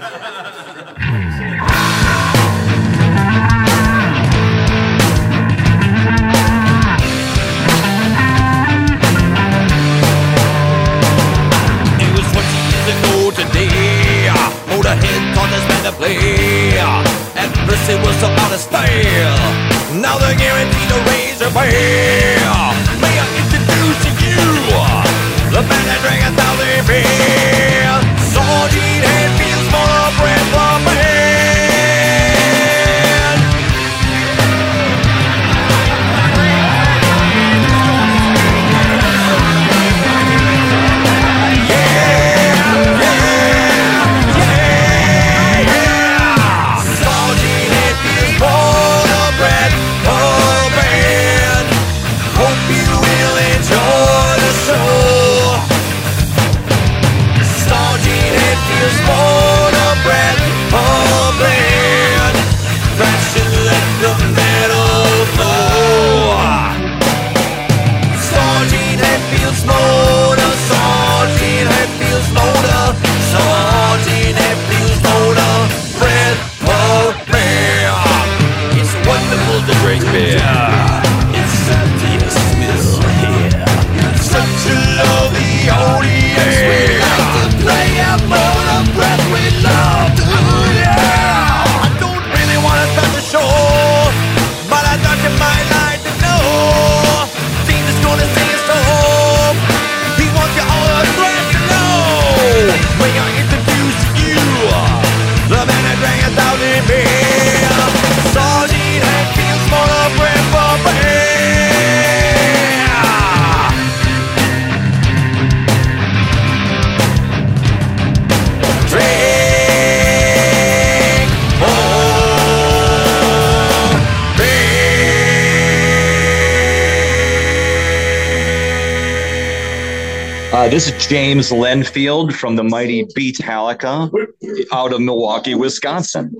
Motorhead taught this band to play. At first it was about a style. Now they're guaranteed to raise their pay. May I introduce to you the band that drank 1,000 beer. Sergeant Hatfield's Monobreath Band. This is James Lenfield from the mighty Beatallica out of Milwaukee, Wisconsin.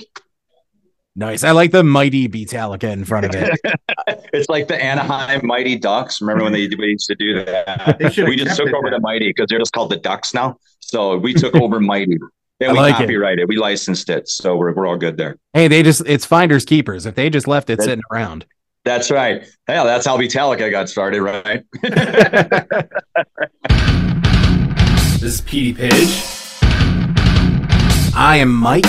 Nice. I like the mighty Beatallica in front of it. It's like the Anaheim Mighty Ducks. Remember when they used to do that? We just took over the Mighty because they're just called the Ducks now. So we took over Mighty. And we copyrighted it. We licensed it. So we're all good there. Hey, it's finders keepers. If they just left it sitting around. That's right. Yeah, that's how Beatallica got started, right? This is Petey Page. I am Mike.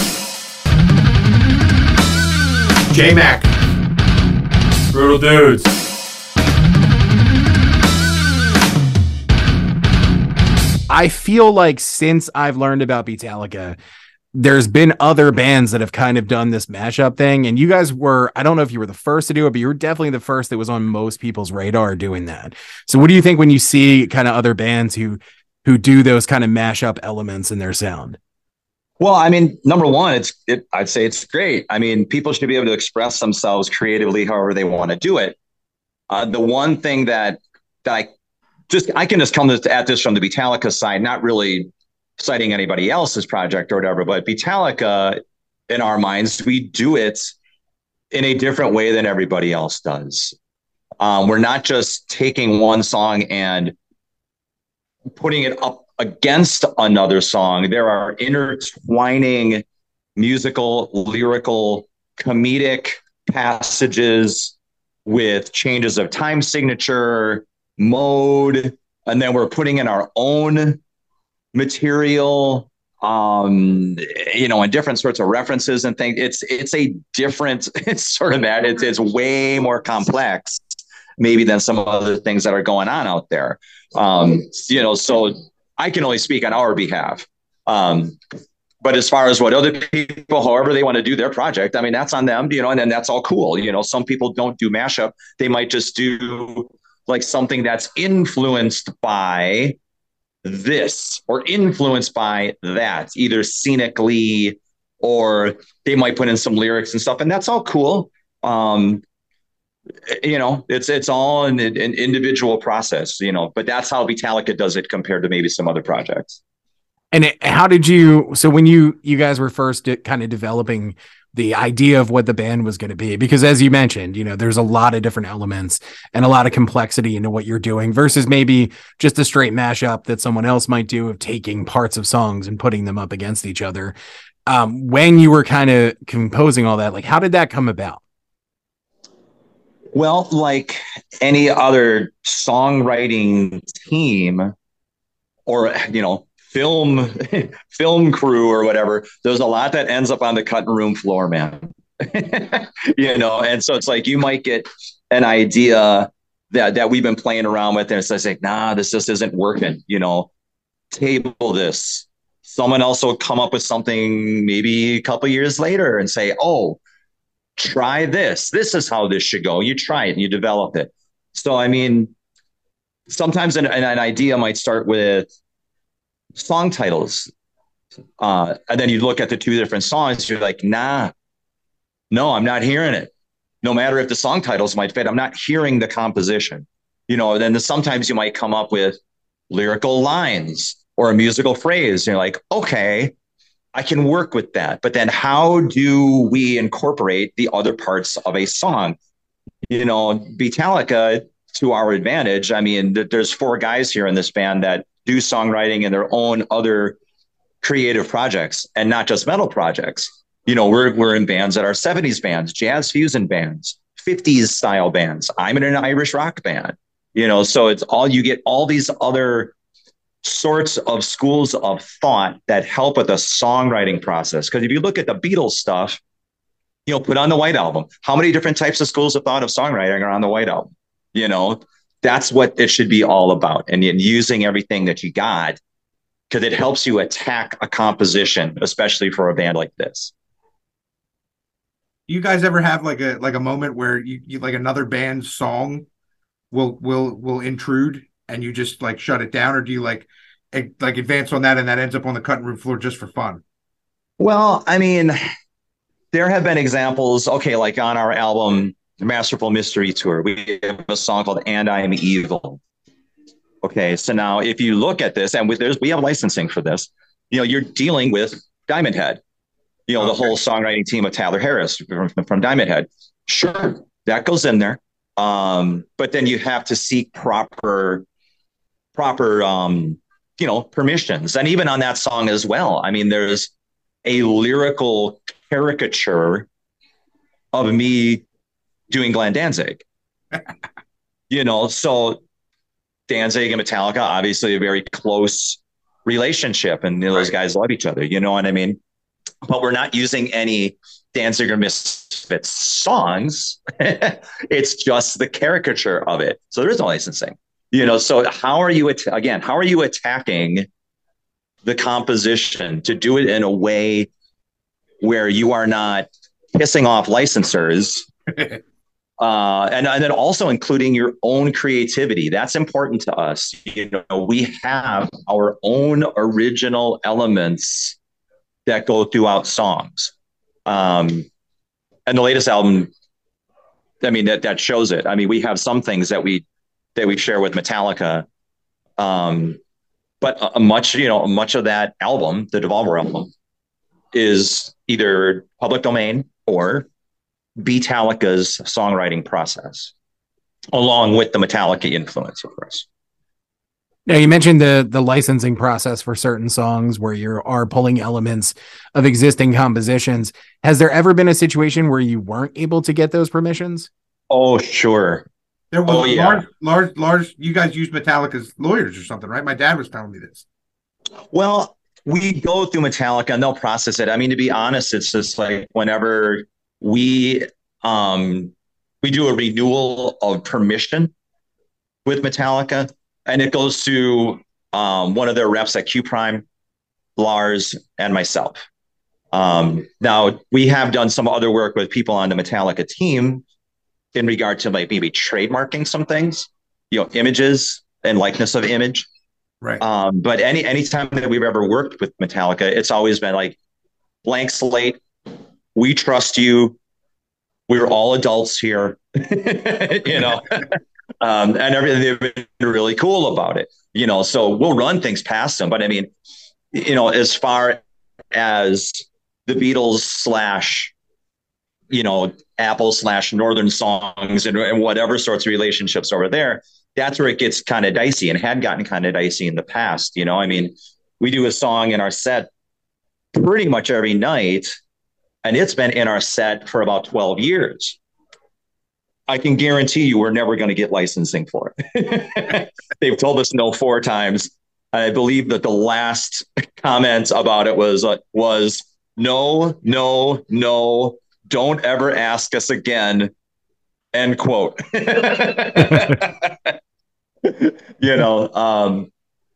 J-Mac. Brutal Dudes. I feel like since I've learned about Beatallica, there's been other bands that have kind of done this mashup thing. And you guys were, I don't know if you were the first to do it, but you were definitely the first that was on most people's radar doing that. So what do you think when you see kind of other bands who do those kind of mashup elements in their sound? Well, I mean, number one, I'd say it's great. I mean, people should be able to express themselves creatively however they want to do it. The one thing that I can just come at this from the Beatallica side, not really citing anybody else's project or whatever, but Beatallica, in our minds, we do it in a different way than everybody else does. We're not just taking one song and putting it up against another song. There are intertwining musical, lyrical, comedic passages with changes of time signature, mode, and then we're putting in our own material, and different sorts of references and things. It's sort of that. It's way more complex maybe than some other things that are going on out there. So I can only speak on our behalf. But as far as what other people, however they want to do their project, I mean, that's on them, and then that's all cool. Some people don't do mashup. They might just do like something that's influenced by this or influenced by that, either scenically, or they might put in some lyrics and stuff, and that's all cool. It's all an individual process, but that's how Beatallica does it compared to maybe some other projects. And so when you guys were first kind of developing the idea of what the band was going to be, because as you mentioned, there's a lot of different elements and a lot of complexity into what you're doing versus maybe just a straight mashup that someone else might do of taking parts of songs and putting them up against each other. when you were kind of composing all that, like how did that come about? Well, like any other songwriting team or, film film crew or whatever, there's a lot that ends up on the cutting room floor, man. And so it's like you might get an idea that we've been playing around with, and it's like, nah, this just isn't working. Table this. Someone else will come up with something maybe a couple years later and say, oh, try this. This is how this should go. You try it and you develop it. So, I mean, sometimes an idea might start with song titles. And then you look at the two different songs, you're like, nah, no, I'm not hearing it. No matter if the song titles might fit, I'm not hearing the composition. Then sometimes you might come up with lyrical lines or a musical phrase. You're like, okay, I can work with that. But then how do we incorporate the other parts of a song? Beatallica, to our advantage, I mean, there's 4 guys here in this band that do songwriting in their own other creative projects and not just metal projects. We're in bands that are 70s bands, jazz fusion bands, 50s style bands. I'm in an Irish rock band, so it's you get all these other sorts of schools of thought that help with the songwriting process. Because if you look at the Beatles stuff, put on the White Album, how many different types of schools of thought of songwriting are on the White Album? That's what it should be all about. And using everything that you got, because it helps you attack a composition, especially for a band like this. You guys ever have like a moment where you like another band's song will intrude and you just like shut it down, or do you like advance on that and that ends up on the cutting room floor just for fun? Well, I mean, there have been examples. Okay, like on our album, The Masterful Mystery Tour, we have a song called And I'm Evil. Okay, so now if you look at this, and we have licensing for this, you're dealing with Diamond Head. The whole songwriting team of Tyler Harris from Diamond Head. Sure, that goes in there. But then you have to seek proper permissions. And even on that song as well, I mean, there's a lyrical caricature of me doing Glenn Danzig. So Danzig and Metallica, obviously a very close relationship, and those guys love each other, you know what I mean? But we're not using any Danzig or Misfits songs. It's just the caricature of it. So there is no licensing. So how are you attacking the composition to do it in a way where you are not pissing off licensors, and then also including your own creativity? That's important to us. We have our own original elements that go throughout songs. And the latest album, I mean, that shows it. I mean, we have some things that we share with Metallica. But much of that album, the Devolver album, is either public domain or Beatallica's songwriting process, along with the Metallica influence, of course. Now, you mentioned the licensing process for certain songs where you are pulling elements of existing compositions. Has there ever been a situation where you weren't able to get those permissions? Oh, sure. There was Lars, you guys use Metallica's lawyers or something, right? My dad was telling me this. Well, we go through Metallica and they'll process it. I mean, to be honest, it's just like whenever we do a renewal of permission with Metallica, and it goes to one of their reps at Q Prime, Lars, and myself. Now, we have done some other work with people on the Metallica team in regard to like maybe trademarking some things, images and likeness of image. Right. But any time that we've ever worked with Metallica, it's always been like blank slate. We trust you. We're all adults here, and everything. They've been really cool about it, so we'll run things past them. But I mean, as far as the Beatles / Apple / Northern Songs and whatever sorts of relationships over there, that's where it gets kind of dicey and had gotten kind of dicey in the past. I mean, we do a song in our set pretty much every night, and it's been in our set for about 12 years. I can guarantee you we're never going to get licensing for it. They've told us no 4 times. I believe that the last comment about it was no, no, no, don't ever ask us again, end quote. You know,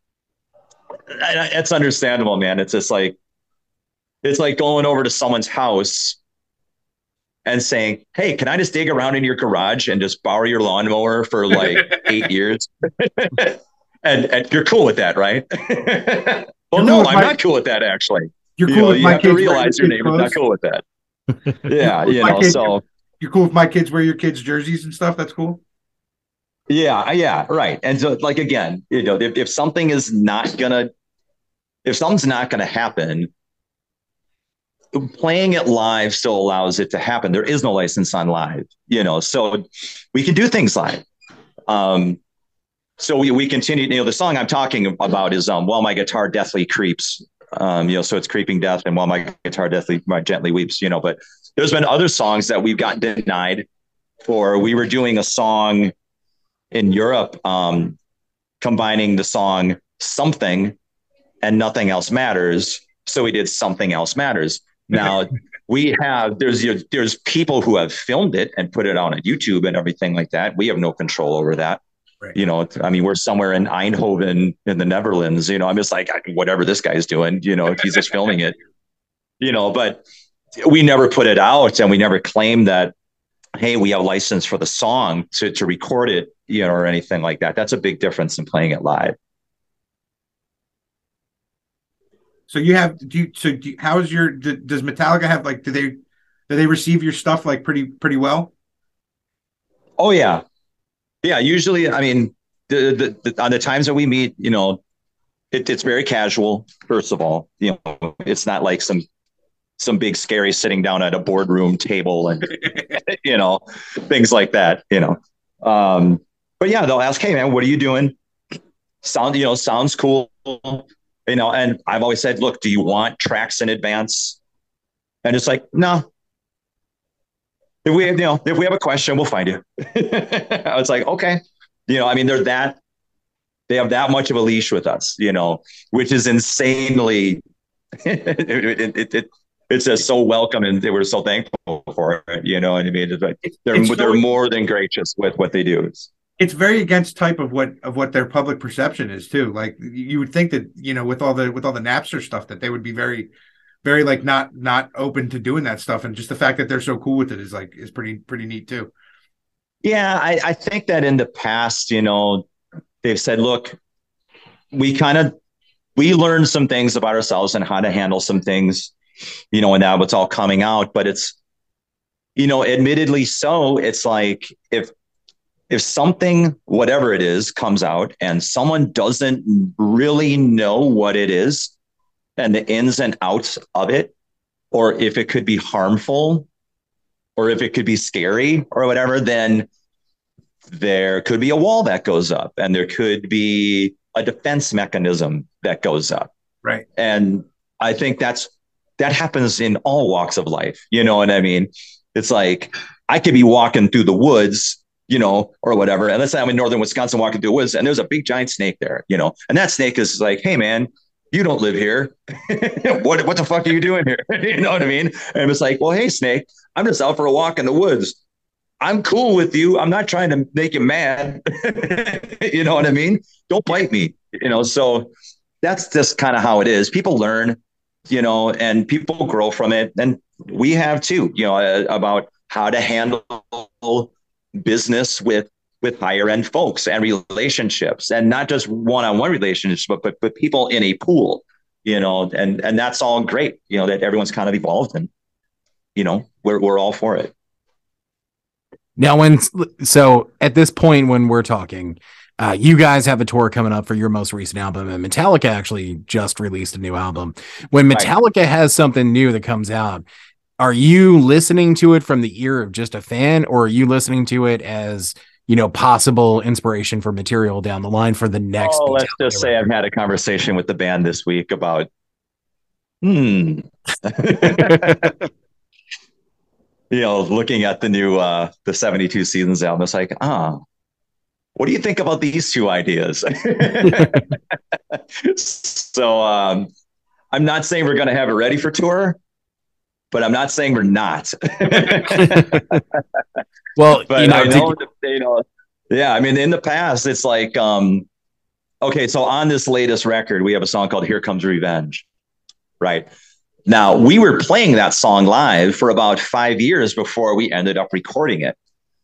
it's understandable, man. It's just like, it's like going over to someone's house and saying, "Hey, can I just dig around in your garage and just borrow your lawnmower for like 8 years?" and you're cool with that, right? Well, no, I'm not cool with that, actually. You're cool with you my have kids to realize your neighbor's not cool with that. Yeah, you know, so you're cool with my kids wear your kids' jerseys and stuff. That's cool. Yeah, right. And so, like, again, you know, if something's not gonna happen, playing it live still allows it to happen. There is no license on live, you know, so we can do things live. So we continue, you know, the song I'm talking about is While My Guitar Deathly Creeps. You know, so it's creeping death and while my guitar gently weeps, you know, but there's been other songs that we've gotten denied for. We were doing a song in Europe, combining the song Something and Nothing Else Matters. So we did Something Else Matters. Now there's people who have filmed it and put it on YouTube and everything like that. We have no control over that. Right. You know, I mean, we're somewhere in Eindhoven in the Netherlands, you know, I'm just like, whatever this guy's doing, you know, he's just filming it, you know, but we never put it out and we never claimed that, hey, we have a license for the song to record it, you know, or anything like that. That's a big difference in playing it live. So how's your, does Metallica have like, do they receive your stuff like pretty well? Oh yeah. Yeah. Usually, I mean, on the times that we meet, you know, it's very casual. First of all, you know, it's not like some big scary sitting down at a boardroom table and, you know, things like that, you know. But yeah, they'll ask, "Hey man, what are you doing? Sounds cool." You know, and I've always said, "Look, do you want tracks in advance?" And it's like, no. If we have a question, we'll find you. I was like, okay. You know, I mean, they have that much of a leash with us, you know, which is insanely, it's just so welcome. And they were so thankful for it. You know what I mean? They're more than gracious with what they do. It's very against type of what their public perception is too. Like you would think that, you know, with all the Napster stuff that they would be very, very like not open to doing that stuff. And just the fact that they're so cool with it is pretty neat too. Yeah. I think that in the past, you know, they've said, look, we learned some things about ourselves and how to handle some things, you know, and now it's all coming out, but it's, you know, admittedly so, it's like if something, whatever it is, comes out and someone doesn't really know what it is and the ins and outs of it, or if it could be harmful, or if it could be scary or whatever, then there could be a wall that goes up and there could be a defense mechanism that goes up. Right. And I think that happens in all walks of life. You know what I mean? It's like, I could be walking through the woods, you know, or whatever. And let's say I'm in northern Wisconsin walking through the woods and there's a big giant snake there, you know, and that snake is like, "Hey man, you don't live here. What the fuck are you doing here?" You know what I mean? And it's like, "Well, hey snake, I'm just out for a walk in the woods. I'm cool with you. I'm not trying to make you mad." You know what I mean? Don't bite me, you know? So that's just kind of how it is. People learn, you know, and people grow from it. And we have too, you know, about how to handle business with higher end folks and relationships, and not just one-on-one relationships, but people in a pool, you know, and that's all great, you know, that everyone's kind of evolved, and, you know, we're all for it. Now, so at this point, when we're talking, you guys have a tour coming up for your most recent album, and Metallica actually just released a new album. When Metallica has something new that comes out, are you listening to it from the ear of just a fan, or are you listening to it as, you know, possible inspiration for material down the line for the next? Let's just say I've had a conversation with the band this week about Hmm. Looking at the new the 72 Seasons album, it's like, what do you think about these two ideas? So I'm not saying we're going to have it ready for tour, but I'm not saying we're not. Well, But I know, yeah, I mean, in the past, it's like, okay, so on this latest record, we have a song called Here Comes Revenge, right? Now, we were playing that song live for about 5 years before we ended up recording it,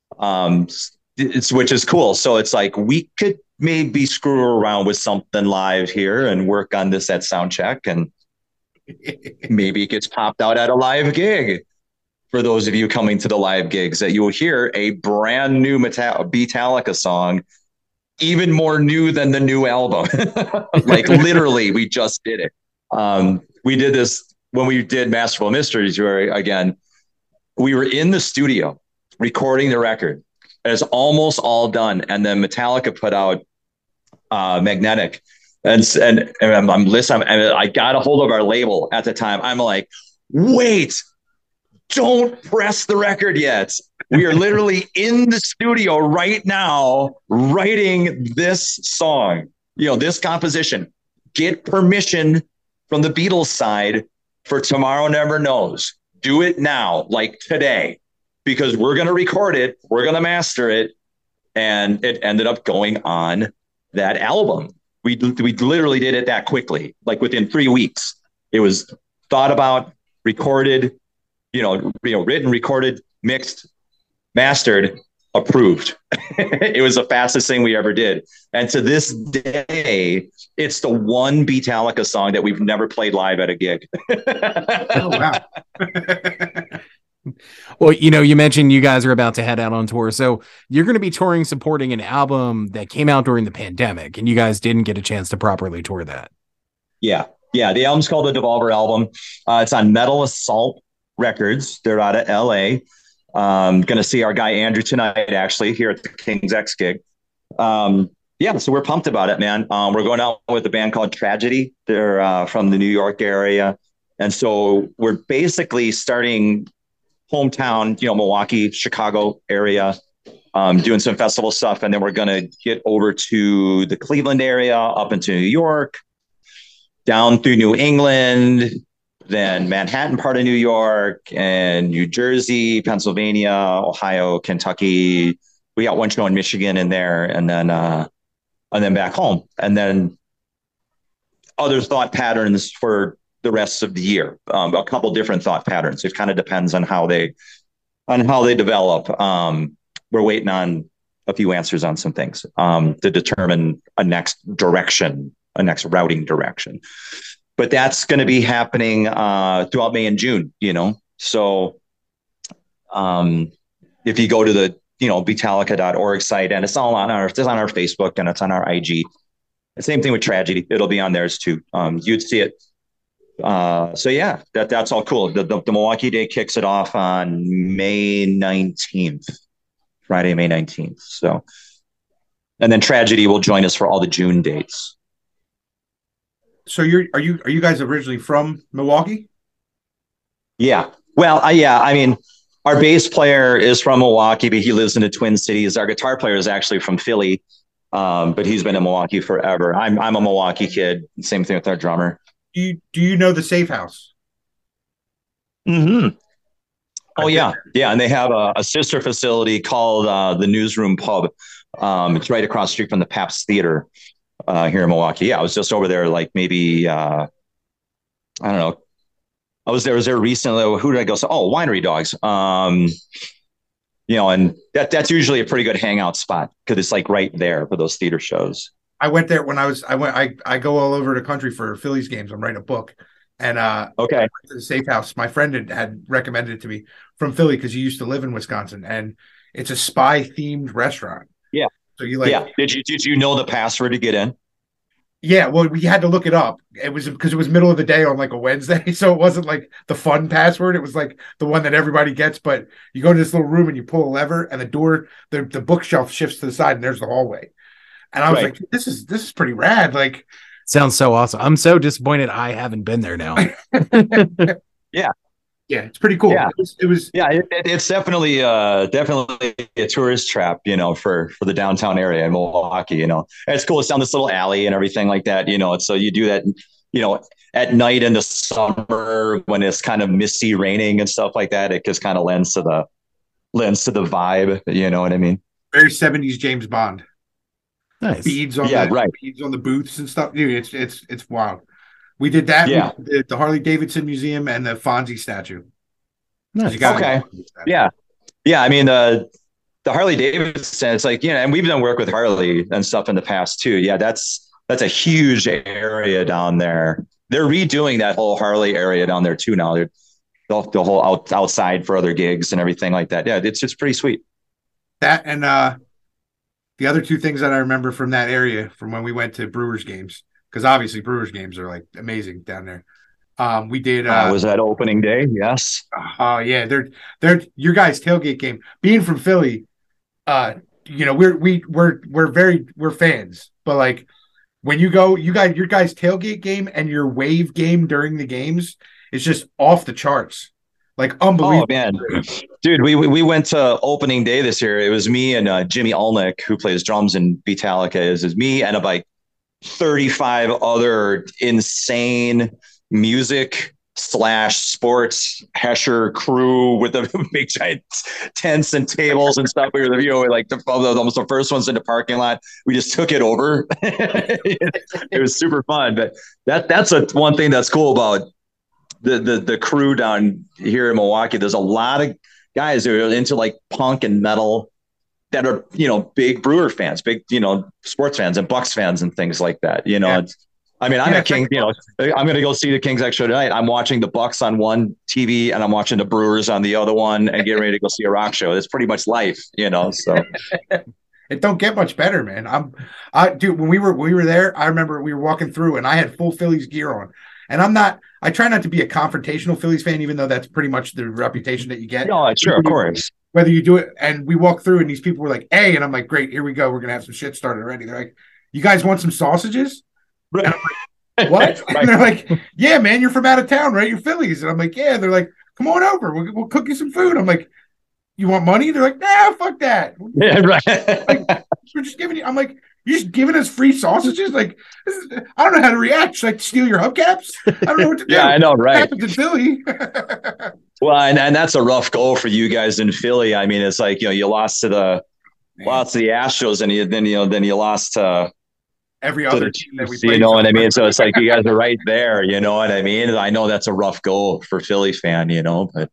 which is cool. So it's like we could maybe screw around with something live here and work on this at sound check, and maybe it gets popped out at a live gig. For those of you coming to the live gigs, that you will hear a brand new Beatallica song, even more new than the new album. Like literally, we just did it. We did this when we did Masterful Mysteries, where again, we were in the studio recording the record. It's almost all done. And then Metallica put out Magnetic. And I'm listening, and I got a hold of our label at the time. I'm like, wait, don't press the record yet. We are literally in the studio right now writing this song, this composition. Get permission from the Beatles side for Tomorrow Never Knows. Do it now, like today, because we're going to record it. We're going to master it. And it ended up going on that album. We literally did it that quickly, like within 3 weeks. It was thought about, recorded, written, recorded, mixed, mastered, approved. It was the fastest thing we ever did. And to this day, it's the one Beatallica song that we've never played live at a gig. Oh, wow. Well, you mentioned you guys are about to head out on tour. So you're going to be touring supporting an album that came out during the pandemic, and you guys didn't get a chance to properly tour that. Yeah. The album's called the Devolver album. It's on Metal Assault Records. They're out of LA. Going to see our guy Andrew tonight, actually, here at the King's X gig. So we're pumped about it, man. We're going out with a band called Tragedy. They're from the New York area. And so we're basically starting hometown, Milwaukee, Chicago area, doing some festival stuff. And then we're going to get over to the Cleveland area, up into New York, down through New England, then Manhattan part of New York, and New Jersey, Pennsylvania, Ohio, Kentucky. We got one show in Michigan in there, and then back home. And then other thought patterns for the rest of the year. A couple different thought patterns. It kind of depends on how they develop. We're waiting on a few answers on some things to determine a next routing direction. But that's going to be happening throughout May and June. So if you go to the Beatallica.org site, and it's all on our Facebook, and it's on our IG. The same thing with Tragedy. It'll be on theirs too. You'd see it. So yeah, that's all cool. The Milwaukee Day kicks it off on May 19th, Friday, May 19th. So, and then Tragedy will join us for all the June dates. So are you guys originally from Milwaukee? Yeah. Well, I mean, our bass player is from Milwaukee, but he lives in the Twin Cities. Our guitar player is actually from Philly, but he's been in Milwaukee forever. I'm a Milwaukee kid. Same thing with our drummer. Do you know the Safe House? Mm-hmm. Oh yeah, and they have a sister facility called the Newsroom Pub. It's right across the street from the Pabst Theater here in Milwaukee. Yeah, I was just over there, like maybe I don't know. I was there recently. Who did I go? Winery Dogs. And that's usually a pretty good hangout spot because it's like right there for those theater shows. I went there when I go all over the country for Phillies games. I'm writing a book, and okay, I went to the Safe House. My friend had recommended it to me from Philly because he used to live in Wisconsin, and it's a spy themed restaurant. Yeah. So did you know the password to get in? Yeah, well, we had to look it up. It was because it was middle of the day on like a Wednesday, so it wasn't like the fun password. It was like the one that everybody gets. But you go to this little room and you pull a lever, and the door, the bookshelf shifts to the side, and there's the hallway. And I was like, this is pretty rad. Like, Sounds so awesome. I'm so disappointed I haven't been there now. Yeah, it's pretty cool. Yeah. It was Yeah, it's definitely definitely a tourist trap, for the downtown area in Milwaukee. And it's cool. It's down this little alley and everything like that. So you do that, at night in the summer when it's kind of misty, raining and stuff like that. It just kind of lends to the vibe. You know what I mean? very 70s James Bond. Nice. Beads on beads on the booths and stuff. Dude, it's wild. We did that. Yeah. We did the Harley Davidson Museum and the Fonzie statue. Nice. Okay. Yeah. Yeah. I mean, the Harley Davidson, it's like, and we've done work with Harley and stuff in the past too. Yeah. That's a huge area down there. They're redoing that whole Harley area down there too now. They're the whole outside for other gigs and everything like that. Yeah. It's just pretty sweet. That and the other two things that I remember from that area from when we went to Brewers games, because obviously Brewers games are like amazing down there. We did was that opening day? Yes. Yeah, they're your guys' tailgate game. Being from Philly, we're fans, but like when you go, your guys' tailgate game and your wave game during the games is just off the charts. Like unbelievable. Oh man, dude, we went to opening day this year. It was me and Jimmy Olnick, who plays drums in Beatallica. It was me and like 35 other insane music / sports Hesher crew with the big giant tents and tables and stuff. We were like almost the first ones in the parking lot. We just took it over. It was super fun. But that's one thing that's cool about the crew down here in Milwaukee. There's a lot of guys who are into like punk and metal that are, big Brewer fans, big, sports fans and Bucks fans and things like that. I'm a King, I'm going to go see the Kings extra tonight. I'm watching the Bucks on one TV and I'm watching the Brewers on the other one and getting ready to go see a rock show. It's pretty much life, so. It don't get much better, man. Dude, when we were there, I remember we were walking through and I had full Phillies gear on. And I try not to be a confrontational Phillies fan, even though that's pretty much the reputation that you get. No, sure, of course. Whether you do it, and we walk through and these people were like, hey, and I'm like, great, here we go. We're going to have some shit started already. They're like, you guys want some sausages? Right. And I'm like, what? Right. And they're like, yeah, man, you're from out of town, right? You're Phillies. And I'm like, yeah. They're like, come on over. We'll cook you some food. I'm like, you want money? They're like, nah, fuck that. Yeah, right. Like, we're just giving you. I'm like, you're just giving us free sausages? Like, I don't know how to react. Should I steal your hubcaps? I don't know what to do. Yeah, I know, right? What happens in Philly? Well, and that's a rough goal for you guys in Philly. I mean, it's like, you lost to the Astros and then you lost to every other team that we played. You know what I mean? So it's like you guys are right there. You know what I mean? I know that's a rough goal for Philly fan, but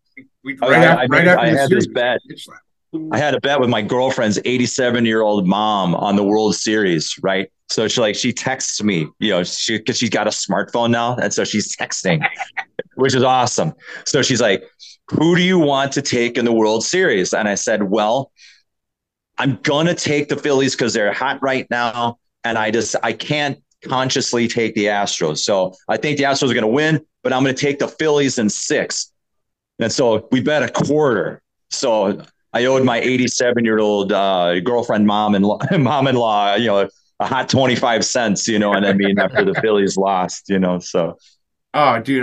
I had this bet. I had a bet with my girlfriend's 87-year-old mom on the World Series, right? So she texts me, because she's got a smartphone now, and so she's texting, which is awesome. So she's like, "Who do you want to take in the World Series?" And I said, "Well, I'm gonna take the Phillies because they're hot right now, and I can't consciously take the Astros. So I think the Astros are gonna win, but I'm gonna take the Phillies in 6." And so we bet a quarter. So I owed my 87-year-old girlfriend, mom-in-law, a hot 25 cents, and I mean, after the Phillies lost, so. Oh, dude,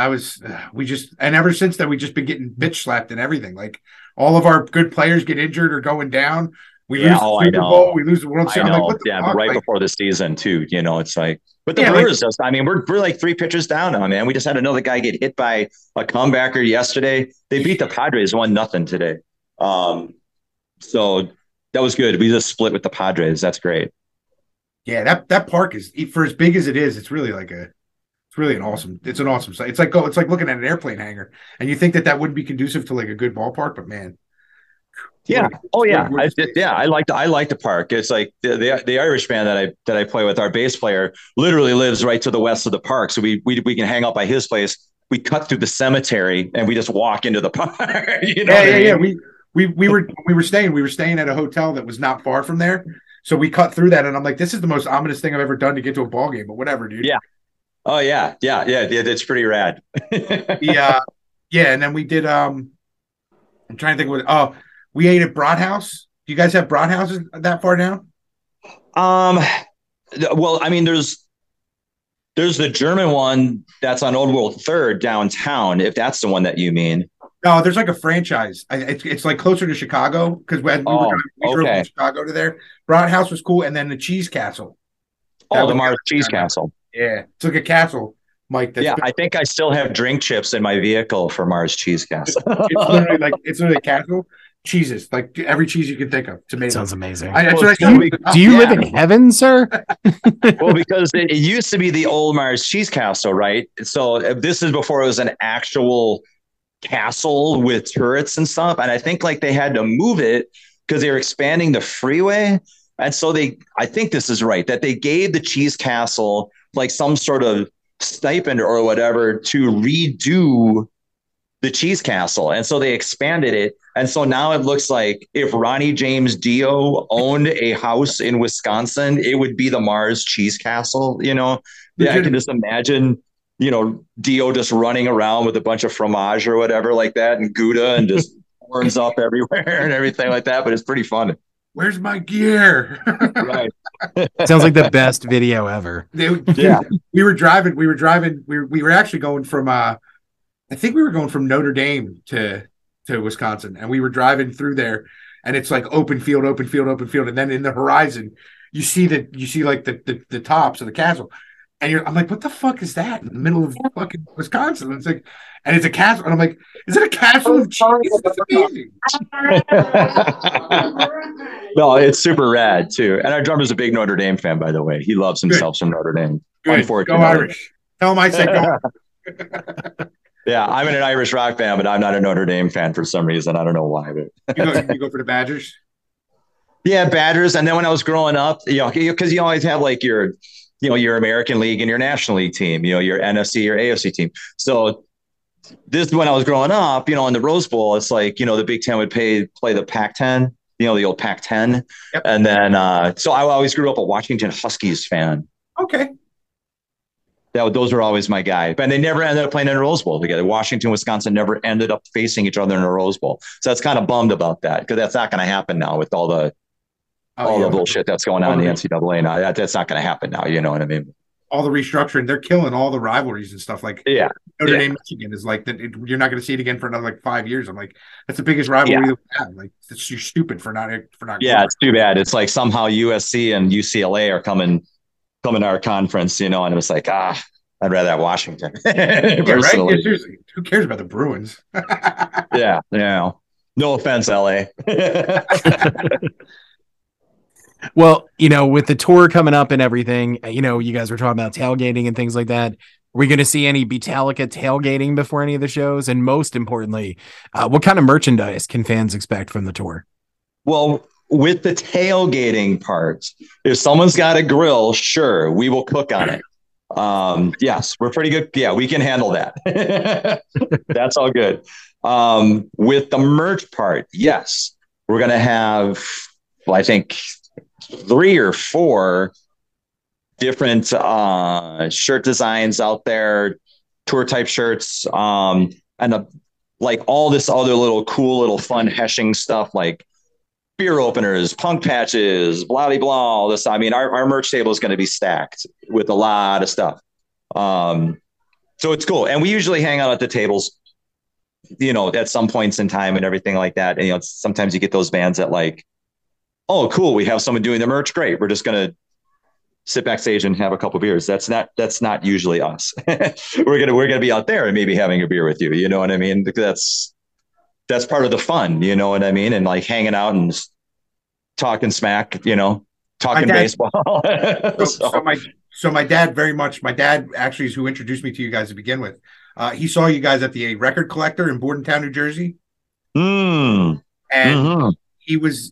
and ever since then, we just been getting bitch slapped and everything. Like all of our good players get injured or going down. We lose the Super Bowl, we lose the World Series. Like, but right before the season too, it's like, but the Brewers we're like 3 pitchers down now, man. We just had another guy get hit by a comebacker yesterday. They beat the Padres 1-0 today. So that was good. We just split with the Padres. That's great. Yeah, that park is, for as big as it is, it's really an awesome site. It's like looking at an airplane hangar, and you think that wouldn't be conducive to like a good ballpark, but man. Yeah. Oh yeah. I like the park. It's like the Irish band that I play with. Our bass player literally lives right to the west of the park, so we can hang out by his place. We cut through the cemetery and we just walk into the park. Yeah. We were staying at a hotel that was not far from there. So we cut through that and I'm like, this is the most ominous thing I've ever done to get to a ball game, but whatever, dude. Yeah. Oh yeah. It's pretty rad. Yeah. And then we did, I'm trying to think we ate at Broadhouse. Do you guys have Broadhouses that far down? Well, I mean, there's There's the German one that's on Old World Third downtown, if that's the one that you mean. No, there's like a franchise. It's like closer to Chicago because we drove from Chicago to there. Broad House was cool, and then the Cheese Castle. The Mars Cheese Castle. Yeah, it's like a castle, Mike. I think I still have drink chips in my vehicle for Mars Cheese Castle. It's literally a castle. Cheeses, like every cheese you can think of. It's amazing. Sounds amazing. Do you live in heaven, sir? Well, because it used to be the old Mars Cheese Castle, right? So this is before it was an actual castle with turrets and stuff. And I think like they had to move it because they were expanding the freeway. And so I think this is right, that they gave the Cheese Castle like some sort of stipend or whatever to redo the Cheese Castle. And so they expanded it. And so now it looks like if Ronnie James Dio owned a house in Wisconsin, it would be the Mars Cheese Castle, you know? Yeah, I can just imagine, you know, Dio just running around with a bunch of fromage or whatever like that and Gouda and just horns up everywhere and everything like that. But it's pretty fun. Where's my gear? Right. Sounds like the best video ever. Yeah. We were actually going from I think we were going from Notre Dame to Wisconsin, and we were driving through there, and it's like open field, and then in the horizon, you see like the tops of the castle, and I'm like, what the fuck is that in the middle of fucking Wisconsin? And it's like, and it's a castle, and I'm like, is it a castle of cheese? That's amazing. No, it's super rad too, and our drummer's a big Notre Dame fan, by the way. He loves himself some Notre Dame. Good. Go Irish. Tell him I said go. Yeah, I'm in an Irish rock band, but I'm not a Notre Dame fan for some reason. I don't know why. But you go for the Badgers? Yeah, Badgers. And then when I was growing up, you know, because you always have like your American League and your National League team, you know, your NFC, your AFC team. So this when I was growing up, you know, in the Rose Bowl, it's like, you know, the Big Ten would play the Pac-10, you know, the old Pac-10. Yep. And then so I always grew up a Washington Huskies fan. Okay. Those were always my guy. But they never ended up playing in a Rose Bowl together. Washington, Wisconsin never ended up facing each other in a Rose Bowl. So that's kind of bummed about that because that's not going to happen now with all the bullshit that's going on in the NCAA now. That's not going to happen now. You know what I mean? All the restructuring, they're killing all the rivalries and stuff. Like Notre Dame, Michigan is like that. You're not going to see it again for another like 5 years. I'm like, that's the biggest rivalry that we have. Like, you're stupid for not. Yeah, it's too bad. It's like somehow USC and UCLA are coming to our conference, you know, and it was like, I'd rather have Washington. Yeah, right? Yeah, seriously. Who cares about the Bruins? Yeah. No offense, LA. Well, you know, with the tour coming up and everything, you know, you guys were talking about tailgating and things like that. Are we going to see any Beatallica tailgating before any of the shows? And most importantly, what kind of merchandise can fans expect from the tour? Well, with the tailgating part, if someone's got a grill, sure, we will cook on it. Yes, we're pretty good. Yeah, we can handle that. That's all good. With the merch part, yes, we're going to have, I think, 3 or 4 different shirt designs out there, tour type shirts, and like all this other little cool little fun heshing stuff like beer openers, punk patches, blah, blah, blah, all this. I mean, our merch table is going to be stacked with a lot of stuff. So it's cool. And we usually hang out at the tables, you know, at some points in time and everything like that. And, you know, sometimes you get those bands that like, oh, cool, we have someone doing the merch. Great. We're just going to sit backstage and have a couple beers. That's not usually us. We're going to be out there and maybe having a beer with you. You know what I mean? That's part of the fun, you know what I mean? And like hanging out and talking smack, you know, talking baseball. So my dad actually is who introduced me to you guys to begin with. He saw you guys at the Record Collector in Bordentown, New Jersey. And he is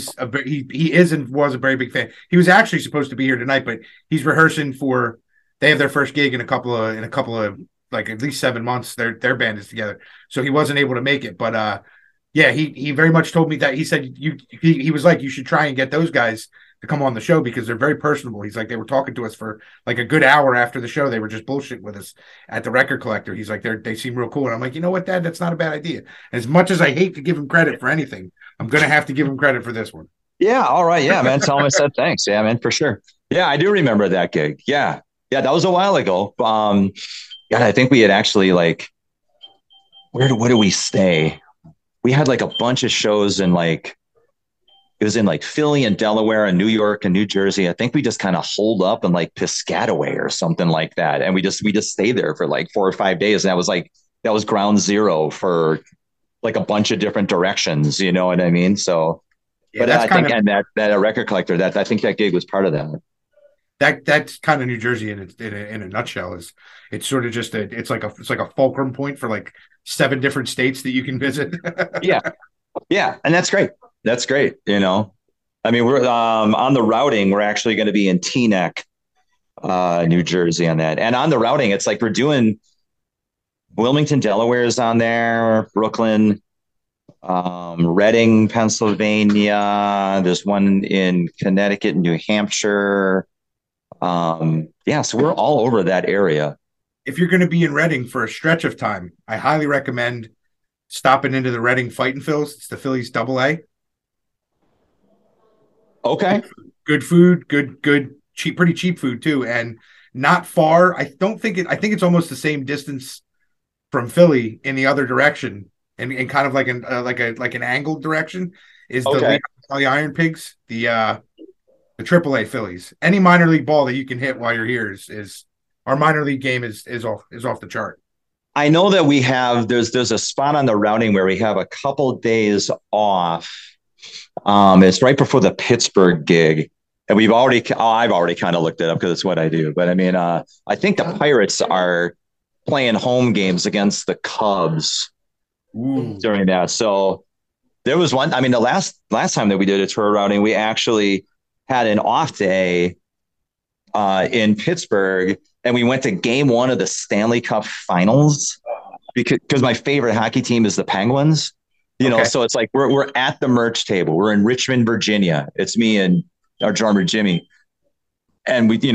and was a very big fan. He was actually supposed to be here tonight, but he's rehearsing they have their first gig in a couple of like at least 7 months. Their band is together, so he wasn't able to make it. But yeah, he very much told me that he said he was like, you should try and get those guys to come on the show because they're very personable. He's like, they were talking to us for like a good hour after the show. They were just bullshitting with us at the Record Collector. He's like, they seem real cool. And I'm like, you know what, Dad, that's not a bad idea. As much as I hate to give him credit for anything, I'm going to have to give him credit for this one. Yeah. All right. Yeah, man. Tell him I said thanks. Yeah, man, for sure. Yeah, I do remember that gig. Yeah. Yeah, that was a while ago. God, I think we had actually like where do we stay? We had like a bunch of shows in like it was in like Philly and Delaware and New York and New Jersey. I think we just kind of holed up in like Piscataway or something like that. And we just stayed there for like 4 or 5 days. And that was ground zero for like a bunch of different directions, you know what I mean? So Yeah, but that's I kind think of and that a record collector, that I think that gig was part of that. that's kind of New Jersey in a nutshell. Is it's sort of just it's like a fulcrum point for like 7 different states that you can visit. Yeah. Yeah. And that's great. That's great. You know, I mean, we're on the routing, we're actually going to be in Teaneck, New Jersey on that. And on the routing, it's like we're doing Wilmington, Delaware is on there, Brooklyn, Reading, Pennsylvania. There's one in Connecticut, New Hampshire. Yeah, so we're all over that area. If you're going to be in Reading for a stretch of time, I highly recommend stopping into the Reading Fightin' Phils. It's the Phillies Double A. Okay. Good food, good cheap, pretty cheap food too, and not far. I don't think it. I think it's almost the same distance from Philly in the other direction, and kind of like an angled direction is the Okay. Leon Iron Pigs, the Triple A Phillies. Any minor league ball that you can hit while you're here is our minor league game is off the chart. I know that there's a spot on the routing where we have a couple days off. It's right before the Pittsburgh gig. And I've already kind of looked it up because it's what I do. But I mean, I think the Pirates are playing home games against the Cubs Ooh. during that. So there was one. I mean, the last time that we did a tour routing, we actually had an off day in Pittsburgh, and we went to Game 1 of the Stanley Cup Finals because my favorite hockey team is the Penguins. You know, Okay. so it's like we're at the merch table. We're in Richmond, Virginia. It's me and our drummer Jimmy, and we,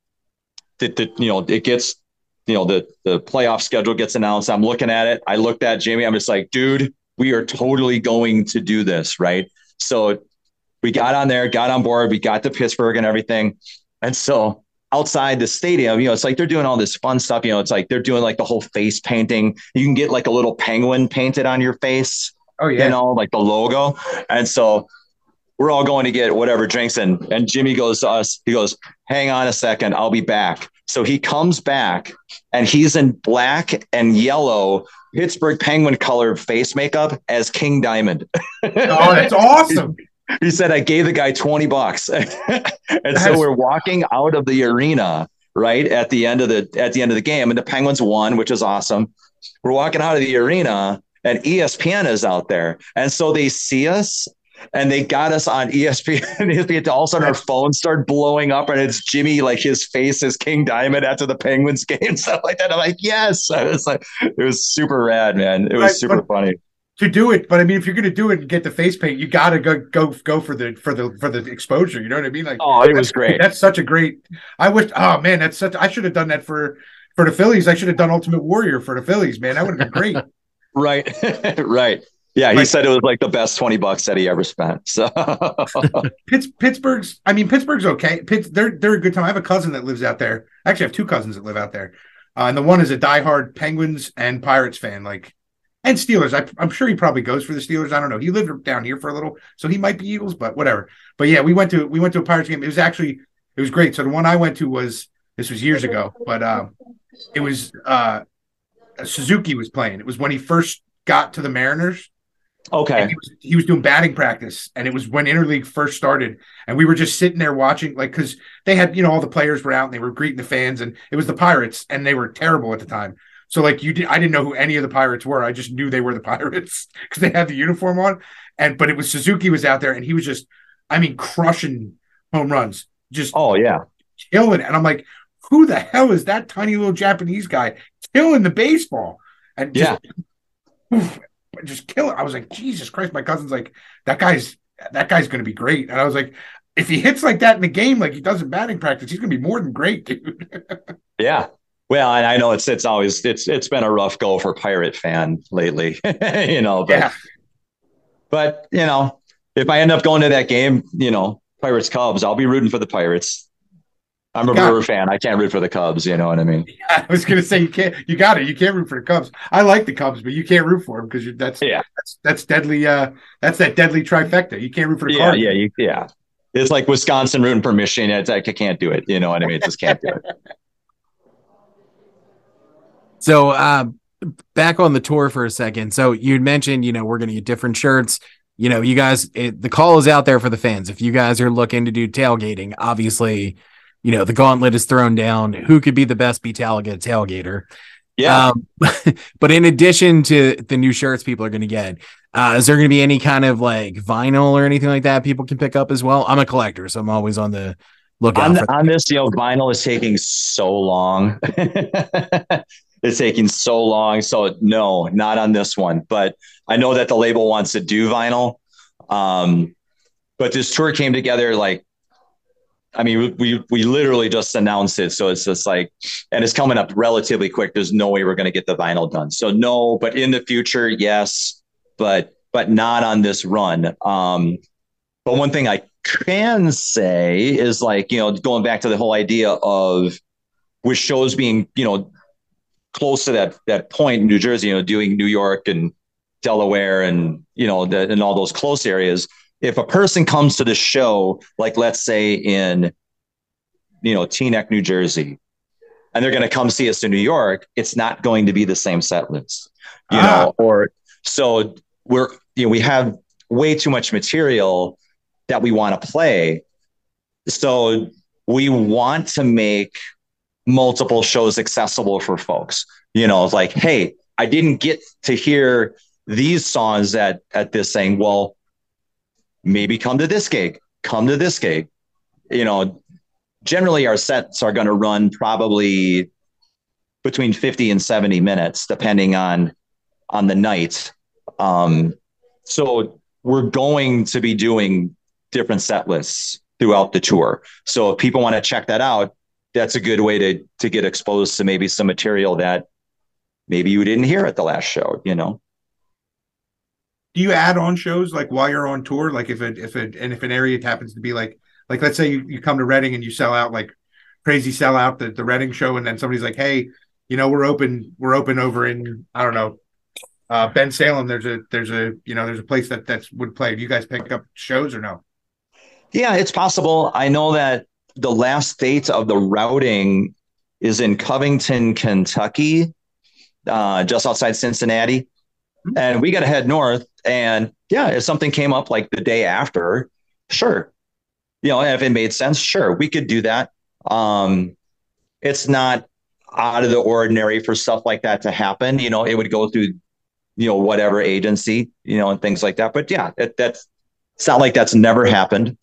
it gets, the playoff schedule gets announced. I'm looking at it. I looked at Jimmy. I'm just like, dude, we are totally going to do this, right? So we got on there, got on board. We got to Pittsburgh and everything, and so outside the stadium, it's like they're doing all this fun stuff. It's like they're doing like the whole face painting. You can get like a little penguin painted on your face. Oh yeah. Like the logo. And so we're all going to get whatever drinks. And Jimmy goes to us, he goes, hang on a second, I'll be back. So he comes back and he's in black and yellow Pittsburgh Penguin colored face makeup as King Diamond. Oh, that's awesome. He said, I gave the guy $20. And so we're walking out of the arena right at the end of the game, and the Penguins won, which is awesome. We're walking out of the arena, and ESPN is out there. And so they see us and they got us on ESPN. All of a sudden our phones start blowing up and it's Jimmy, like his face is King Diamond after the Penguins game, stuff like that. I'm like, yes. It was super rad, man. It was super funny to do it. But I mean, if you're going to do it and get the face paint, you got to go for the exposure. You know what I mean? Like, oh, it was great. That's such a great, I should have done that for the Phillies. I should have done Ultimate Warrior for the Phillies, man. That would have been great. Right. Right. Yeah. He said it was like the best $20 that he ever spent. So Pittsburgh's okay. They're a good time. I have a cousin that lives out there. Actually, I have 2 cousins that live out there. And the one is a diehard Penguins and Pirates fan, and Steelers. I'm sure he probably goes for the Steelers. I don't know. He lived down here for a little, so he might be Eagles, but whatever. But yeah, we went to a Pirates game. It was great. So the one I went to was years ago, but it was Suzuki was playing. It was when he first got to the Mariners. Okay. And he was doing batting practice, and it was when interleague first started, and we were just sitting there watching, because they had, all the players were out and they were greeting the fans, and it was the Pirates, and they were terrible at the time. So I didn't know who any of the Pirates were. I just knew they were the Pirates because they had the uniform on, but it was Suzuki was out there, and he was just, crushing home runs, just killing it. And I'm like, who the hell is that tiny little Japanese guy killing the baseball? And just kill it. I was like, Jesus Christ. My cousin's like, that guy's going to be great. And I was like, if he hits like that in the game, like he does in batting practice, he's going to be more than great, dude. Yeah. Well, and I know it's been a rough go for Pirate fan lately, but if I end up going to that game, Pirates Cubs, I'll be rooting for the Pirates. I'm a Brewer fan. I can't root for the Cubs. You know what I mean? I was going to say you can't. You got it. You can't root for the Cubs. I like the Cubs, but you can't root for them because that's deadly. That's that deadly trifecta. You can't root for the Cardinals. Yeah. It's like Wisconsin rooting for Michigan. It's like I can't do it. You know what I mean? Just can't do it. So back on the tour for a second. So you'd mentioned, we're going to get different shirts. You guys, the call is out there for the fans. If you guys are looking to do tailgating, obviously, the gauntlet is thrown down. Who could be the best Beatallica tailgater? Yeah. But in addition to the new shirts people are going to get, is there going to be any kind of like vinyl or anything like that people can pick up as well? I'm a collector, so I'm always on the lookout on this. Vinyl is taking so long. It's taking so long. So no, not on this one. But I know that the label wants to do vinyl. But this tour came together we literally just announced it. So it's just and it's coming up relatively quick. There's no way we're going to get the vinyl done. So no, but in the future, yes, but not on this run. But one thing I can say is going back to the whole idea of with shows being, close to that point in New Jersey, doing New York and Delaware and, and all those close areas. If a person comes to the show, let's say in, Teaneck, New Jersey, and they're going to come see us in New York, it's not going to be the same set list, so we have way too much material that we want to play. So we want to make multiple shows accessible for folks, hey, I didn't get to hear these songs at this thing. Well, maybe come to this gig. Generally our sets are going to run probably between 50 and 70 minutes, depending on the night. So we're going to be doing different set lists throughout the tour. So if people want to check that out, that's a good way to get exposed to maybe some material that maybe you didn't hear at the last show, Do you add on shows while you're on tour? If an area happens to be let's say you come to Reading and you sell out crazy sell out the Reading show, and then somebody's like, hey, we're open over in, I don't know, Ben Salem. There's a place that's would play. Do you guys pick up shows or no? Yeah, it's possible. I know that the last date of the routing is in Covington, Kentucky, just outside Cincinnati. And we got to head north. And yeah, if something came up the day after, sure. If it made sense, sure, we could do that. It's not out of the ordinary for stuff like that to happen. It would go through, whatever agency, and things like that. But yeah, it's not like that's never happened.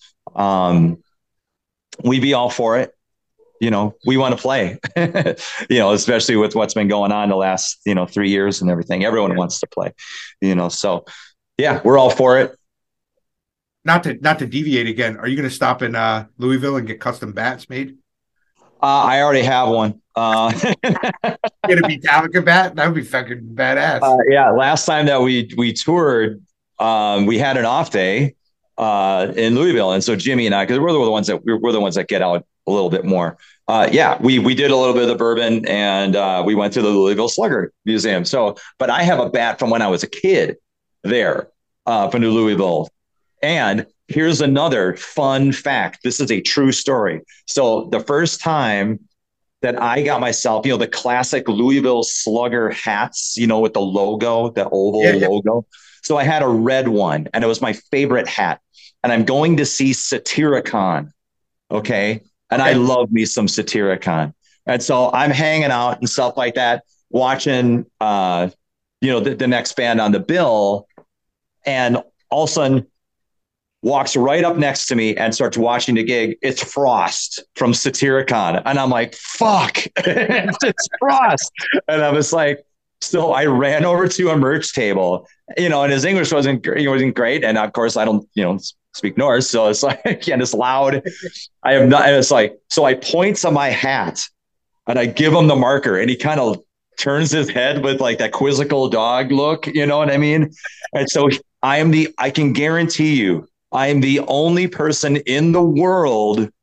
We'd be all for it. We want to play, especially with what's been going on the last, 3 years and everything. Everyone wants to play, so yeah, we're all for it. Not to deviate again. Are you going to stop in Louisville and get custom bats made? I already have one. Get a Beatallica bat? That would be fucking badass. Yeah. Last time that we toured, we had an off day in Louisville, and so Jimmy and I, because we're the ones that get out a little bit more. We did a little bit of the bourbon, and we went to the Louisville Slugger Museum. So, but I have a bat from when I was a kid there from the Louisville. And here's another fun fact. This is a true story. So the first time that I got myself, the classic Louisville Slugger hats, with the logo, the oval logo. So I had a red one, and it was my favorite hat. And I'm going to see Satyricon. Okay. And I love me some Satyricon. And so I'm hanging out and stuff like that, watching, the next band on the bill. And all of a sudden, walks right up next to me and starts watching the gig. It's Frost from Satyricon. And I'm like, fuck, it's Frost. And I was like, so I ran over to a merch table, and his English wasn't great. And of course I don't, speak Norse. So it's and it's loud. I have not, and it's so I point to my hat and I give him the marker, and he kind of turns his head with that quizzical dog look, you know what I mean? And so I can guarantee you, I am the only person in the world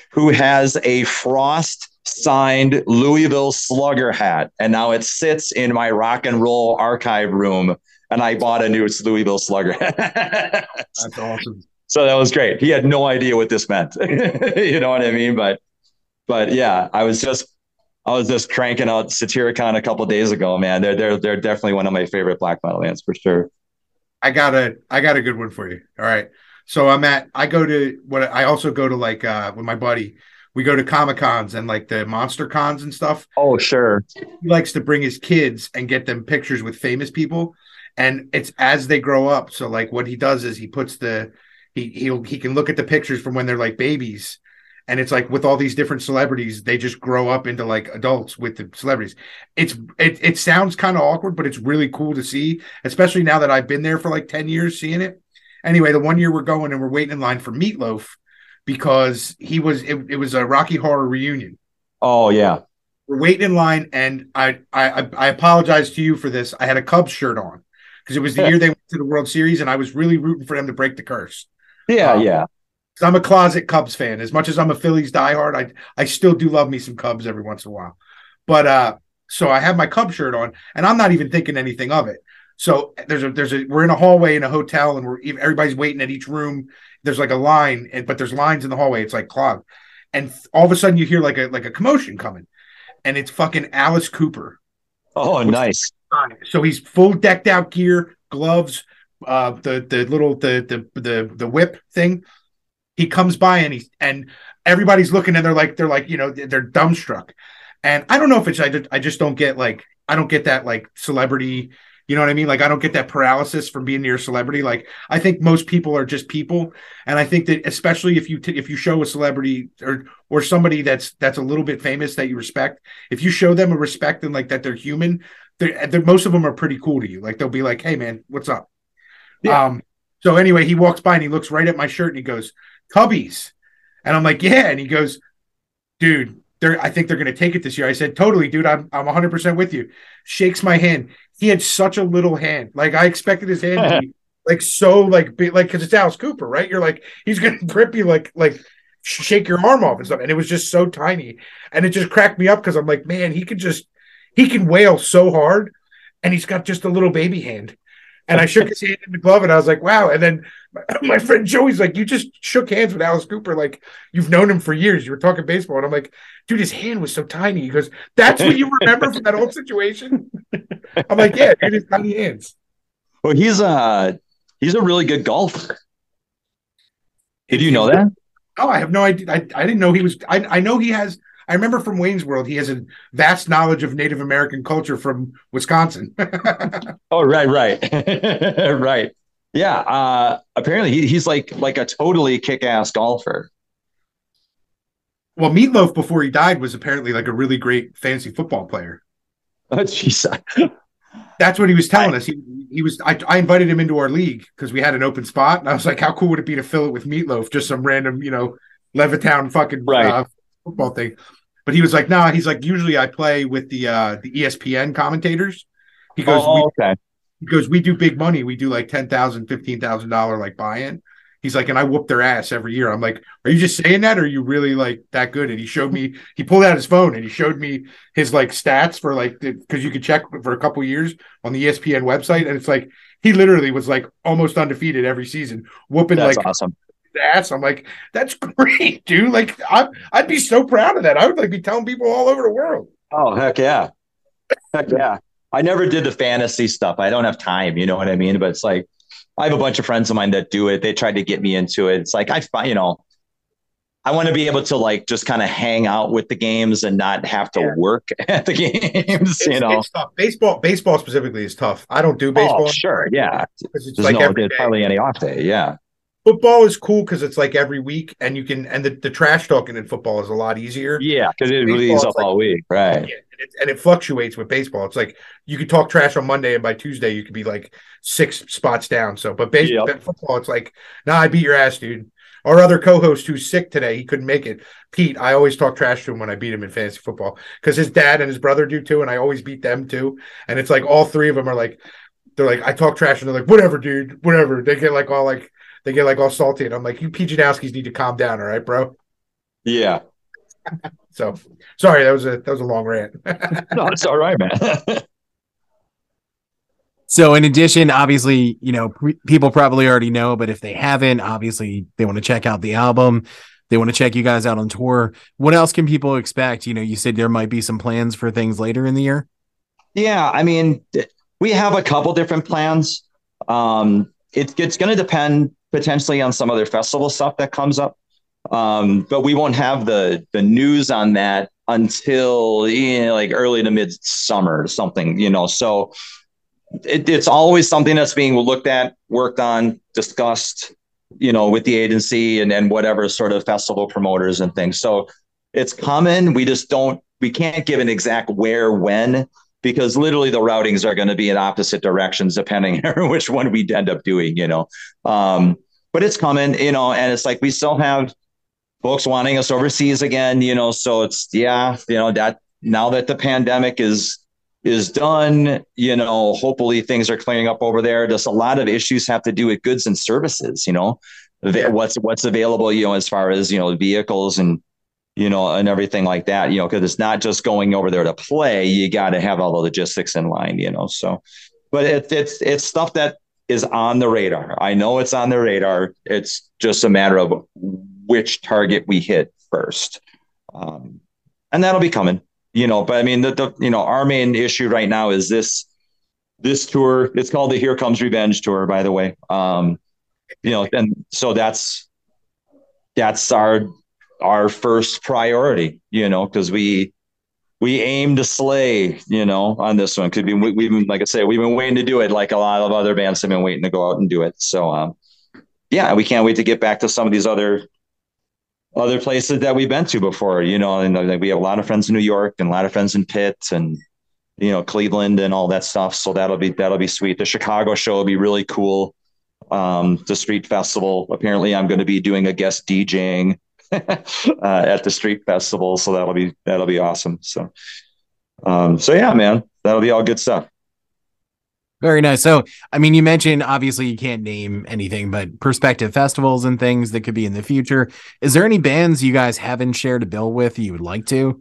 who has a Frost signed Louisville Slugger hat, and now it sits in my rock and roll archive room. And I bought a new Louisville Slugger hat. That's awesome. So that was great. He had no idea what this meant. You know what I mean? But yeah, I was just cranking out Satyricon a couple of days ago, man. They're definitely one of my favorite black metal bands for sure. I got a good one for you. All right. So I also go to like with my buddy, we go to Comic-Cons and like the Monster Cons and stuff. Oh, sure. He likes to bring his kids and get them pictures with famous people. And it's as they grow up. So like what he does is he puts he can look at the pictures from when they're like babies. And it's like with all these different celebrities, they just grow up into like adults with the celebrities. It sounds kind of awkward, but it's really cool to see, especially now that I've been there for like 10 years seeing it. Anyway, the one year we're going and we're waiting in line for Meatloaf because it was a Rocky Horror reunion. Oh yeah. We're waiting in line, and I apologize to you for this. I had a Cubs shirt on because it was the year they went to the World Series, and I was really rooting for them to break the curse. Yeah. I'm a closet Cubs fan. As much as I'm a Phillies diehard, I still do love me some Cubs every once in a while. But so I have my Cubs shirt on, and I'm not even thinking anything of it. So we're in a hallway in a hotel, and everybody's waiting at each room. There's like a line, but there's lines in the hallway. It's like clogged, and all of a sudden you hear like a commotion coming, and it's fucking Alice Cooper. Oh, nice. So he's full decked out gear, gloves, the whip thing. He comes by and everybody's looking, and they're like they're dumbstruck. And I don't know if it's I just don't get I don't get that like celebrity, you know what I mean? Like I don't get that paralysis from being near a celebrity. Like I think most people are just people, and I think that especially if you show a celebrity or somebody that's a little bit famous that you respect, if you show them a respect and like that they're human, most of them are pretty cool to you. Like they'll be like, "Hey man, what's up?" Yeah. So anyway, he walks by and he looks right at my shirt and he goes, "Cubbies," and I'm like, "Yeah," and he goes, "Dude, I think they're going to take it this year." I said, "Totally, dude. I'm 100% with you." Shakes my hand. He had such a little hand. Like I expected his hand to be like so like big, like because it's Alice Cooper, right? You're like he's going to grip you like shake your arm off and stuff, and it was just so tiny, and it just cracked me up because I'm like, man, he can wail so hard, and he's got just a little baby hand. And I shook his hand in the glove, and I was like, wow. And then my friend Joey's like, you just shook hands with Alice Cooper. Like, you've known him for years. You were talking baseball. And I'm like, dude, his hand was so tiny. He goes, that's what you remember from that old situation? I'm like, yeah, dude, his tiny hands. Well, he's a really good golfer. Did you know that? Oh, I have no idea. I didn't know he was. I know he has. I remember from Wayne's World, he has a vast knowledge of Native American culture from Wisconsin. Oh, right. Right. Yeah. Apparently he's like a totally kick-ass golfer. Well, Meatloaf, before he died, was apparently like a really great fantasy football player. Oh, geez. That's what he was telling us. He was. I invited him into our league because we had an open spot, and I was like, "How cool would it be to fill it with Meatloaf? Just some random, Levittown fucking football thing." But he was like, "Nah." He's like, "Usually I play with the ESPN commentators." He goes, okay. He goes, "We do big money. We do like $10,000, $15,000 like buy-in." He's like, "And I whoop their ass every year." I'm like, "Are you just saying that, or are you really like that good?" And he showed me. He pulled out his phone and he showed me his like stats for like because you could check for a couple years on the ESPN website, and it's like he literally was like almost undefeated every season, whooping That's like awesome. Ass. I'm like, that's great, dude. Like, I'd be so proud of that. I would like be telling people all over the world. Oh, heck yeah. I never did the fantasy stuff. I don't have time, you know what I mean? But it's like I have a bunch of friends of mine that do it. They tried to get me into it. It's like I want to be able to like just kind of hang out with the games and not have to work at the games. It's tough. Baseball specifically is tough. I don't do baseball. Oh, sure, yeah. It's like there's hardly any off day. Yeah. Football is cool because it's like every week, and you can, and the trash talking in football is a lot easier. Yeah, because it really is up all week, right? Yeah, and it fluctuates with baseball. It's like you could talk trash on Monday, and by Tuesday you could be like 6 spots down. So, but football, it's like, nah, I beat your ass, dude. Our other co-host who's sick today, he couldn't make it. Pete, I always talk trash to him when I beat him in fantasy football because his dad and his brother do too, and I always beat them too. And it's like all three of them are like, they're like, I talk trash, and they're like, whatever, dude, whatever. They get all salty, and I'm like, you Pete Janowskis need to calm down, all right, bro? Yeah. So sorry, that was a long rant. No, it's all right, man. So in addition, obviously, people probably already know, but if they haven't, obviously they want to check out the album. They want to check you guys out on tour. What else can people expect? You said there might be some plans for things later in the year. Yeah, I mean, we have a couple different plans. It's going to depend potentially on some other festival stuff that comes up. But we won't have the news on that until like early to mid summer or something, So it's always something that's being looked at, worked on, discussed, with the agency and whatever sort of festival promoters and things. So it's coming. We can't give an exact where, when, because literally the routings are going to be in opposite directions depending on which one we end up doing, but it's coming, and it's like we still have folks wanting us overseas again, so it's, that now that the pandemic is done, hopefully things are clearing up over there. Just a lot of issues have to do with goods and services, what's available, as far as, vehicles and, and everything like that, because it's not just going over there to play. You got to have all the logistics in line, so, but it's stuff that is on the radar. I know it's on the radar. It's just a matter of which target we hit first. And that'll be coming, but I mean, our main issue right now is this tour. It's called the Here Comes Revenge tour, by the way. And so that's our first priority, because we aim to slay, on this one. Could be, we've been, like I say, we've been waiting to do it. Like a lot of other bands have been waiting to go out and do it. So, we can't wait to get back to some of these other places that we've been to before, and we have a lot of friends in New York and a lot of friends in Pitt and, Cleveland and all that stuff. So that'll be sweet. The Chicago show will be really cool. The street festival, apparently I'm going to be doing a guest DJing at the street festival. So that'll be awesome. So yeah, man, that'll be all good stuff. Very nice. So, I mean, you mentioned obviously you can't name anything, but prospective festivals and things that could be in the future. Is there any bands you guys haven't shared a bill with you would like to?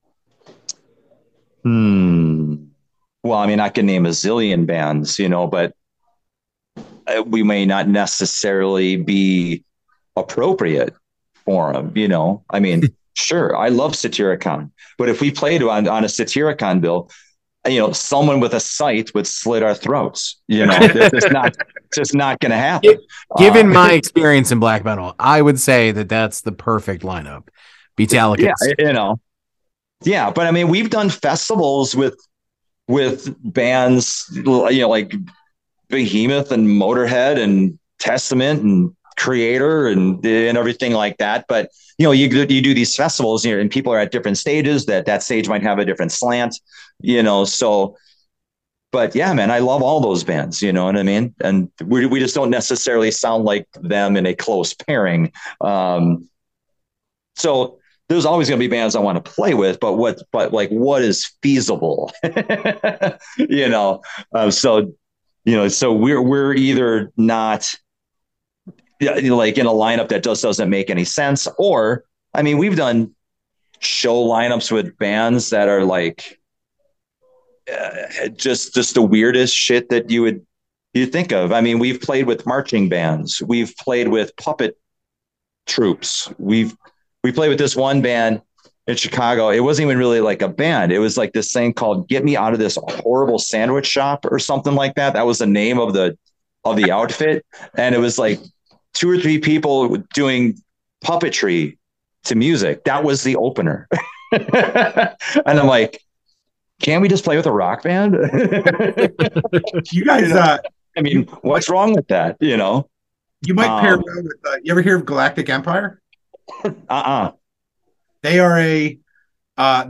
Well, I mean, I can name a zillion bands, but we may not necessarily be appropriate for them, I mean, sure, I love Satyricon, but if we played on a Satyricon bill, someone with a sight would slit our throats. It's just not going to happen. Given my experience in black metal, I would say that's the perfect lineup. Beatallica. Yeah, but I mean, we've done festivals with bands, like Behemoth and Motorhead and Testament and Creator and everything like that. But you do these festivals, and people are at different stages. That stage might have a different slant, So, but yeah, man, I love all those bands. You know what I mean? And we just don't necessarily sound like them in a close pairing. So there's always going to be bands I want to play with, but what is feasible? So we're either not, like in a lineup that just doesn't make any sense, or I mean, we've done show lineups with bands that are like just the weirdest shit that you think of. I mean, we've played with marching bands, we've played with puppet troops, we played with this one band in Chicago. It wasn't even really like a band. It was like this thing called "Get Me Out of This Horrible Sandwich Shop" or something like that. That was the name of the outfit, and it was like 2 or 3 people doing puppetry to music. That was the opener. And I'm like, can't we just play with a rock band? You guys, I mean, what's wrong with that? You might pair well with, you ever hear of Galactic Empire? They are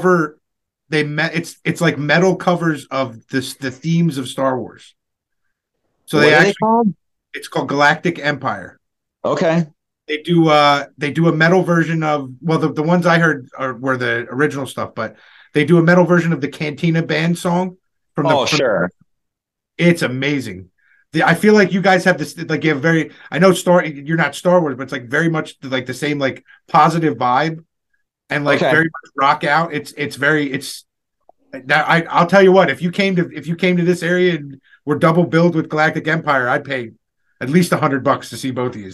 it's like metal covers of the themes of Star Wars. So it's called Galactic Empire. Okay. They do a metal version of, well, the ones I heard were the original stuff, but they do a metal version of the Cantina Band song from sure. It's amazing. I feel like you guys have this like you have very. I know you're not Star Wars, but it's like very much like the same like positive vibe, and like very much rock out. It's now I'll tell you what, if you came to this area and were double billed with Galactic Empire, I'd pay at least $100 to see both of you.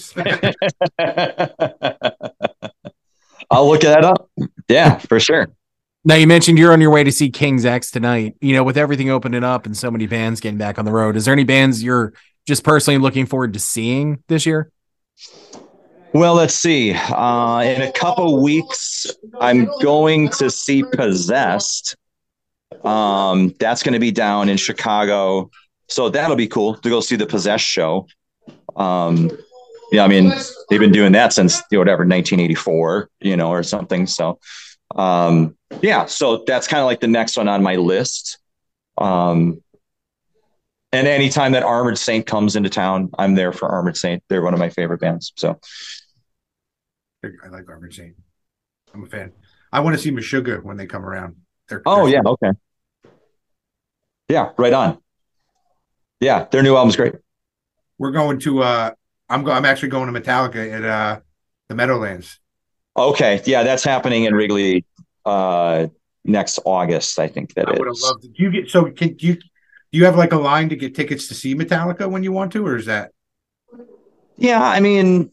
I'll look that up. Yeah, for sure. Now, you mentioned you're on your way to see King's X tonight. You know, with everything opening up and so many bands getting back on the road, is there any bands you're just personally looking forward to seeing this year? Well, let's see. In a couple weeks, I'm going to see Possessed. That's going to be down in Chicago, so that'll be cool to go see the Possessed show. Yeah, I mean, they've been doing that since 1984, or something. So, yeah, so that's kind of like the next one on my list. And anytime that Armored Saint comes into town, I'm there for Armored Saint. They're one of my favorite bands. So, I like Armored Saint. I'm a fan. I want to see Meshuggah when they come around. Yeah, okay. Yeah, right on. Yeah, their new album's great. We're going to I'm actually going to Metallica at the Meadowlands. Okay, yeah, that's happening in Wrigley next August, I think that is. I would have loved it. Do you have like a line to get tickets to see Metallica when you want to, or is that? Yeah, I mean,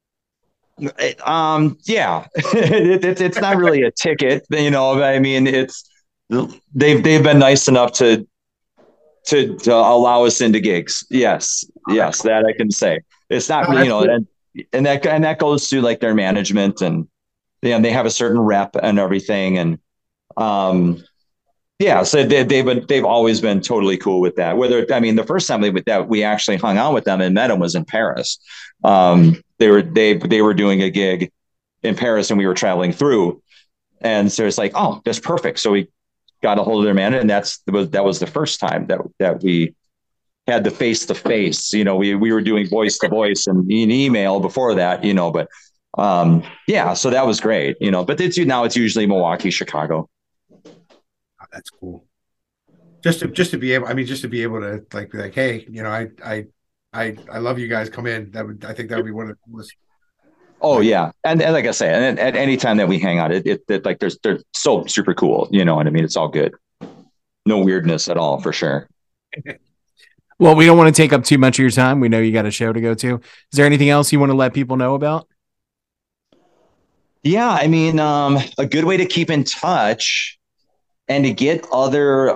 yeah, it's not really a ticket, I mean, it's they've been nice enough to allow us into gigs. Yes, that I can say. It's not, cool. and that goes to like their management, and they have a certain rep and everything, and so they've always been totally cool with that. The first time we actually hung out with them and met them was in Paris. They were doing a gig in Paris, and we were traveling through, and so it's like, oh, that's perfect. So we got a hold of their manager, and that was the first time that we had the face to face. We were doing voice to voice and email before that, but so that was great, but it's usually Milwaukee, Chicago. Oh, that's cool. Just to be able to like be like, hey, I love you guys. Come in. I think that would be one of the coolest. Oh yeah, and like I say, and at any time that we hang out, it like they're so super cool. You know what I mean? It's all good. No weirdness at all, for sure. Well, we don't want to take up too much of your time. We know you got a show to go to. Is there anything else you want to let people know about? Yeah, I mean, a good way to keep in touch and to get other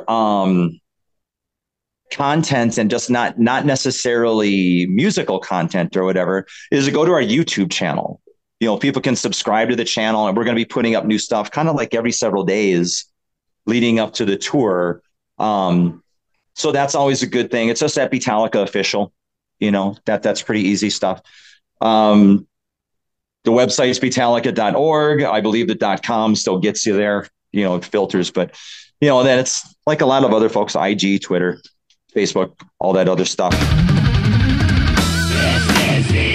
content, and just not necessarily musical content or whatever, is to go to our YouTube channel. People can subscribe to the channel, and we're going to be putting up new stuff kind of like every several days leading up to the tour. So that's always a good thing. It's just at Beatallica Official, that's pretty easy stuff. The website is Beatallica.org. I believe the .com still gets you there, it filters, but then it's like a lot of other folks, IG, Twitter, Facebook, all that other stuff. This is